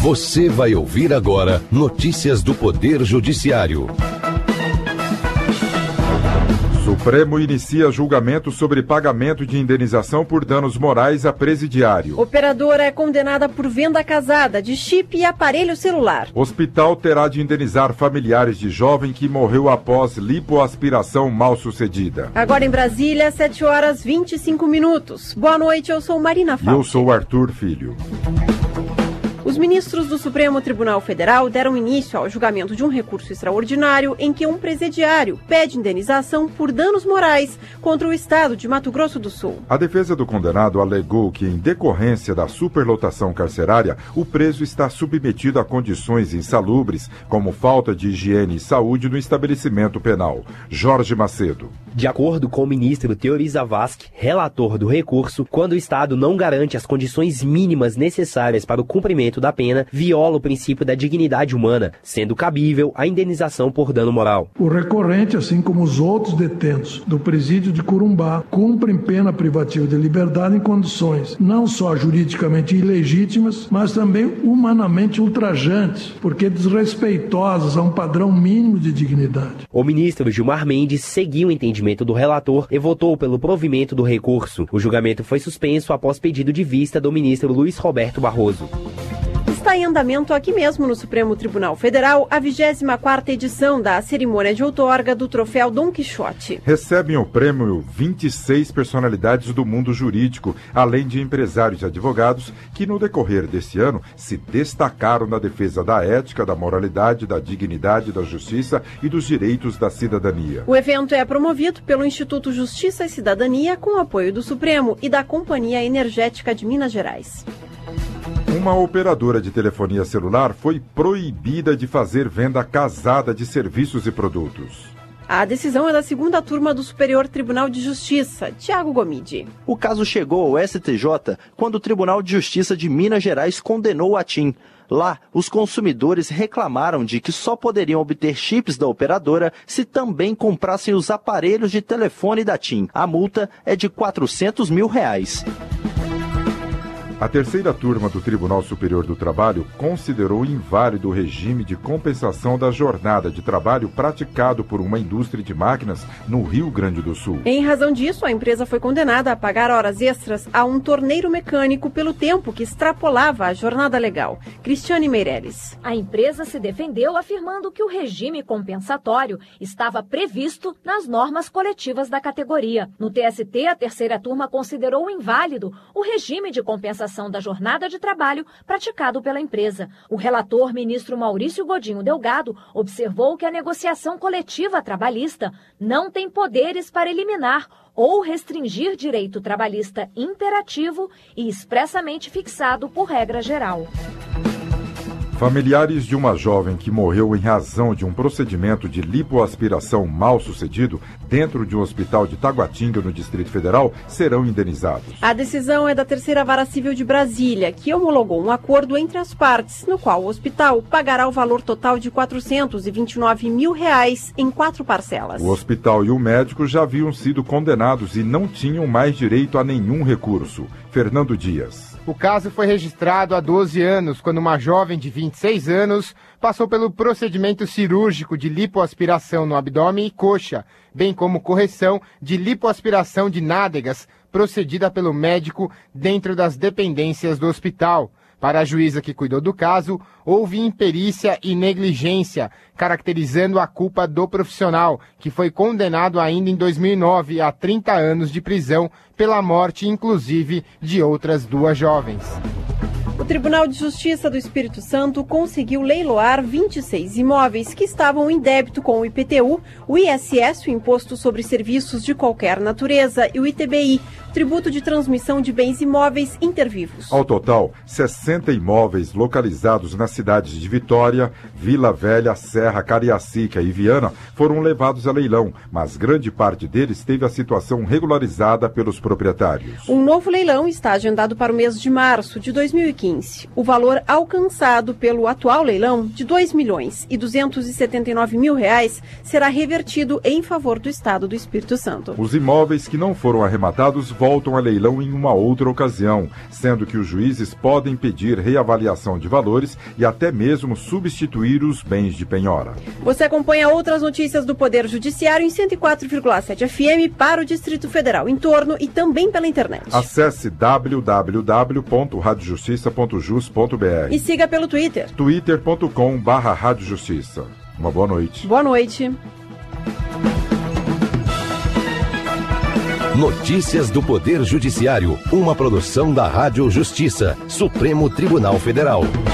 Você vai ouvir agora notícias do Poder Judiciário. Supremo inicia julgamento sobre pagamento de indenização por danos morais a presidiário. Operadora é condenada por venda casada de chip e aparelho celular. Hospital terá de indenizar familiares de jovem que morreu após lipoaspiração mal sucedida. Agora em Brasília, 7h25. Boa noite, eu sou Marina Fauci. E eu sou Arthur Filho. Os ministros do Supremo Tribunal Federal deram início ao julgamento de um recurso extraordinário em que um presidiário pede indenização por danos morais contra o estado de Mato Grosso do Sul. A defesa do condenado alegou que, em decorrência da superlotação carcerária, o preso está submetido a condições insalubres, como falta de higiene e saúde no estabelecimento penal. Jorge Macedo. De acordo com o ministro Teori Zavascki, relator do recurso, quando o Estado não garante as condições mínimas necessárias para o cumprimento da pena, viola o princípio da dignidade humana, sendo cabível a indenização por dano moral. O recorrente, assim como os outros detentos do presídio de Corumbá, cumprem pena privativa de liberdade em condições não só juridicamente ilegítimas, mas também humanamente ultrajantes, porque desrespeitosas a um padrão mínimo de dignidade. O ministro Gilmar Mendes seguiu o entendimento do relator e votou pelo provimento do recurso. O julgamento foi suspenso após pedido de vista do ministro Luiz Roberto Barroso. Está em andamento aqui mesmo no Supremo Tribunal Federal a 24ª edição da cerimônia de outorga do troféu Dom Quixote. Recebem o prêmio 26 personalidades do mundo jurídico, além de empresários e advogados que no decorrer deste ano se destacaram na defesa da ética, da moralidade, da dignidade, da justiça e dos direitos da cidadania. O evento é promovido pelo Instituto Justiça e Cidadania com o apoio do Supremo e da Companhia Energética de Minas Gerais. Uma operadora de telefonia celular foi proibida de fazer venda casada de serviços e produtos. A decisão é da segunda turma do Superior Tribunal de Justiça, Tiago Gomide. O caso chegou ao STJ quando o Tribunal de Justiça de Minas Gerais condenou a TIM. Lá, os consumidores reclamaram de que só poderiam obter chips da operadora se também comprassem os aparelhos de telefone da TIM. A multa é de R$400 mil. A terceira turma do Tribunal Superior do Trabalho considerou inválido o regime de compensação da jornada de trabalho praticado por uma indústria de máquinas no Rio Grande do Sul. Em razão disso, a empresa foi condenada a pagar horas extras a um torneiro mecânico pelo tempo que extrapolava a jornada legal. Cristiane Meirelles. A empresa se defendeu afirmando que o regime compensatório estava previsto nas normas coletivas da categoria. No TST, a terceira turma considerou inválido o regime de compensação da jornada de trabalho praticado pela empresa. O relator, ministro Maurício Godinho Delgado, observou que a negociação coletiva trabalhista não tem poderes para eliminar ou restringir direito trabalhista imperativo e expressamente fixado por regra geral. Familiares de uma jovem que morreu em razão de um procedimento de lipoaspiração mal sucedido dentro de um hospital de Taguatinga, no Distrito Federal, serão indenizados. A decisão é da Terceira Vara Civil de Brasília, que homologou um acordo entre as partes, no qual o hospital pagará o valor total de R$429 mil em 4 parcelas. O hospital e o médico já haviam sido condenados e não tinham mais direito a nenhum recurso. Fernando Dias. O caso foi registrado há 12 anos, quando uma jovem de 26 anos passou pelo procedimento cirúrgico de lipoaspiração no abdômen e coxa, bem como correção de lipoaspiração de nádegas, procedida pelo médico dentro das dependências do hospital. Para a juíza que cuidou do caso, houve imperícia e negligência, caracterizando a culpa do profissional, que foi condenado ainda em 2009 a 30 anos de prisão pela morte, inclusive, de outras 2 jovens. O Tribunal de Justiça do Espírito Santo conseguiu leiloar 26 imóveis que estavam em débito com o IPTU, o ISS, o Imposto sobre Serviços de Qualquer Natureza, e o ITBI, Tributo de Transmissão de Bens Imóveis Intervivos. Ao total, 60 imóveis localizados nas cidades de Vitória, Vila Velha, Serra, Cariacica e Viana foram levados a leilão, mas grande parte deles teve a situação regularizada pelos proprietários. Um novo leilão está agendado para o mês de março de 2015. O valor alcançado pelo atual leilão, de R$2.279.000, será revertido em favor do Estado do Espírito Santo. Os imóveis que não foram arrematados voltam voltam a leilão em uma outra ocasião, sendo que os juízes podem pedir reavaliação de valores e até mesmo substituir os bens de penhora. Você acompanha outras notícias do Poder Judiciário em 104,7 FM para o Distrito Federal, entorno e também pela internet. Acesse www.radiojustiça.jus.br e siga pelo Twitter. twitter.com/radiojustiça. Uma boa noite. Boa noite. Notícias do Poder Judiciário, uma produção da Rádio Justiça, Supremo Tribunal Federal.